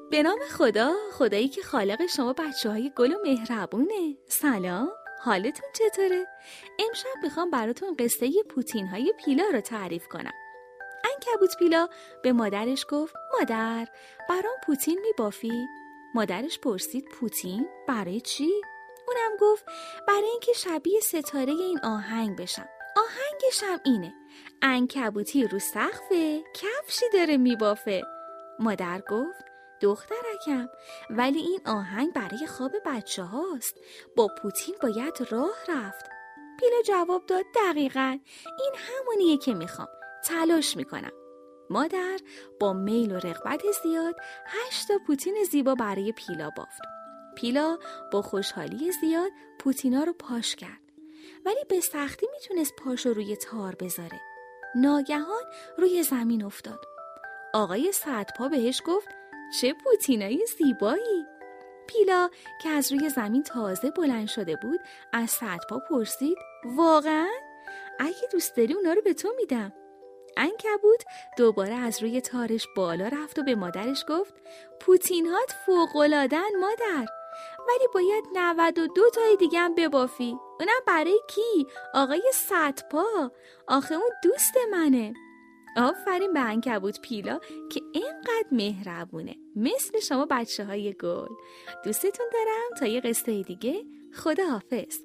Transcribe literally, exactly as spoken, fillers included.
به نام خدا، خدایی که خالق شما بچه های گل و مهربونه. سلام، حالتون چطوره؟ امشب میخوام براتون قصه پوتین های پیلا رو تعریف کنم. عنکبوت پیلا به مادرش گفت مادر، برام پوتین میبافی؟ مادرش پرسید پوتین؟ برای چی؟ اونم گفت برای اینکه شبیه ستاره این آهنگ بشم. آهنگش هم اینه: عنکبوتی رو سقفه، کفشی داره میبافه. مادر گفت دخترکم، ولی این آهنگ برای خواب بچه هاست. با پوتین باید راه رفت. پیلا جواب داد دقیقاً این همونیه که میخوام. تلاش میکنم. مادر با میل و رغبت زیاد هشت تا پوتین زیبا برای پیلا بافت. پیلا با خوشحالی زیاد پوتینا رو پاش کرد، ولی به سختی میتونست پاشو روی تار بذاره. ناگهان روی زمین افتاد. آقای صدپا بهش گفت چه پوتینای زیبایی. پیلا که از روی زمین تازه بلند شده بود از صدپا پرسید واقعا؟ اگه دوست داری اونا رو به تو میدم. عنکبوت دوباره از روی تارش بالا رفت و به مادرش گفت پوتین‌هات فوق‌العاده‌ن مادر، ولی باید نود و دو تای دیگه هم ببافی. اونم برای کی؟ آقای صدپا. آخه اون دوست منه. آفرین به عنکبوت پیلا که اینقدر مهربونه، مثل شما بچه های گل. دوستتون دارم. تا یه قصه دیگه، خداحافظ.